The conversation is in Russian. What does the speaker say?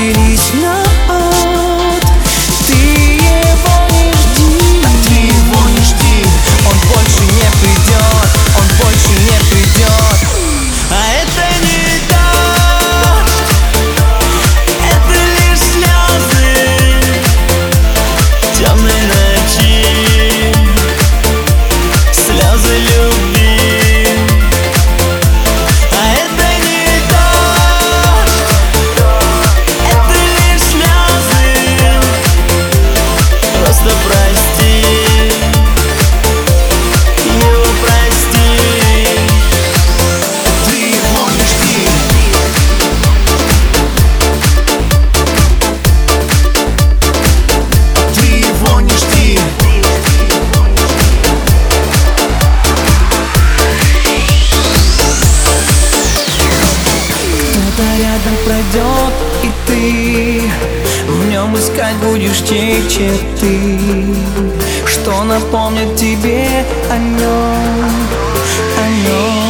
сбились на ад. Ты его не жди, ты его не жди. он больше не придет, он больше не придет. А это не дождь, это лишь слезы темной ночи, слезы любви. А это не дождь, это лишь слезы. Просто прости, его прости. Ты его не жди. Ты его не жди. Кто-то рядом пройдет, и ты в нем искать будешь те черты, что напомнят тебе о нем, о нем.